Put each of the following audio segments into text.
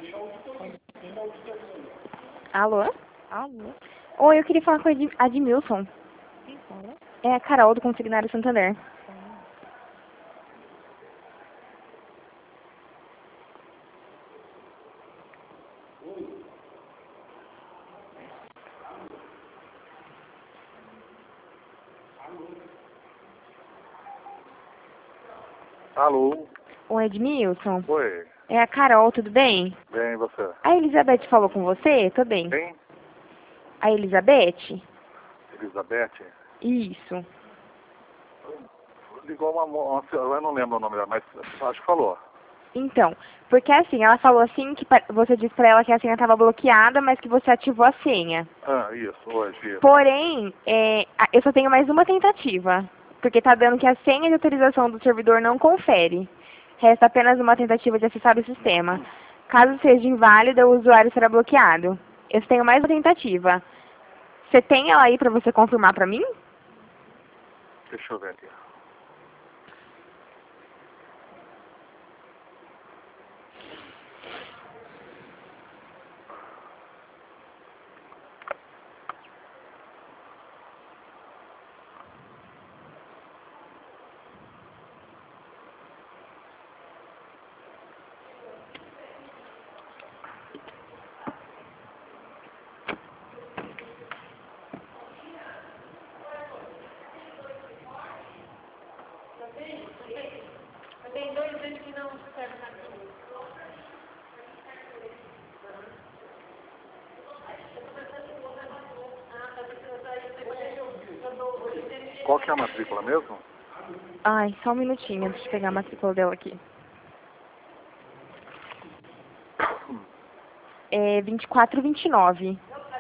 Alô? Alô? Oi, eu queria falar com a Admilson. Quem fala? É a Carol do Consignário Santander. Alô? Oi, Admilson. Oi. É a Carol, tudo bem? Bem, e você? A Elizabeth falou com você? Tô bem. Quem? A Elizabeth? Elizabeth? Isso. Ligou eu não lembro o nome dela, mas acho que falou. Então, porque assim, ela falou assim que você disse pra ela que a senha estava bloqueada, mas que você ativou a senha. Ah, isso, hoje, isso. Porém, eu só tenho mais uma tentativa, porque tá dando que a senha de autorização do servidor não confere. Resta apenas uma tentativa de acessar o sistema. Caso seja inválida, o usuário será bloqueado. Eu só tenho mais uma tentativa. Você tem ela aí pra você confirmar pra mim? Deixa eu ver aqui. Qual que é a matrícula mesmo? Ai, só um minutinho, deixa eu pegar a matrícula dela aqui. É 2429.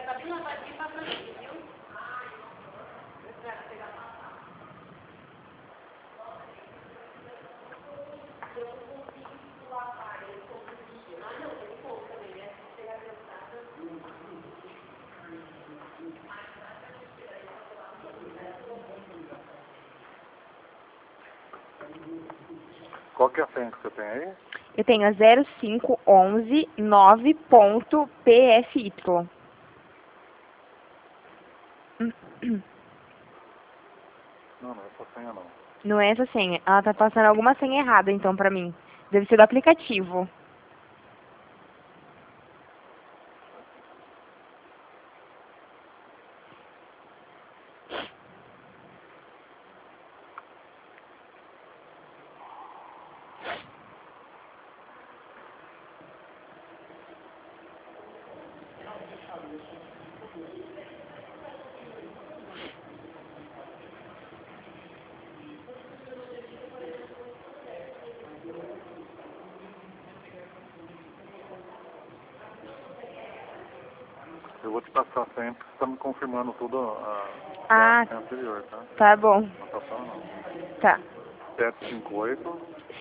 Qual que é a senha que você tem aí? Eu tenho a 0511 9.pfy. Não, essa senha não. Não é essa senha. Ela tá passando alguma senha errada, então, pra mim. Deve ser do aplicativo. Eu vou te passar a senha porque você está me confirmando tudo Ah, senha anterior, tá? tá bom. Não tá passando não. Tá. 758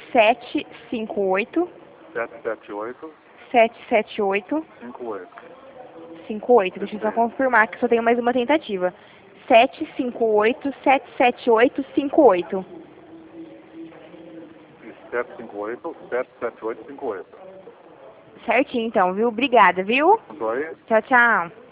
758 778 778 58. 58. Deixa eu só confirmar que só tenho mais uma tentativa. 758 778 58. 758 778 58. Certinho, então, viu? Obrigada, viu? Então aí, Tchau, tchau.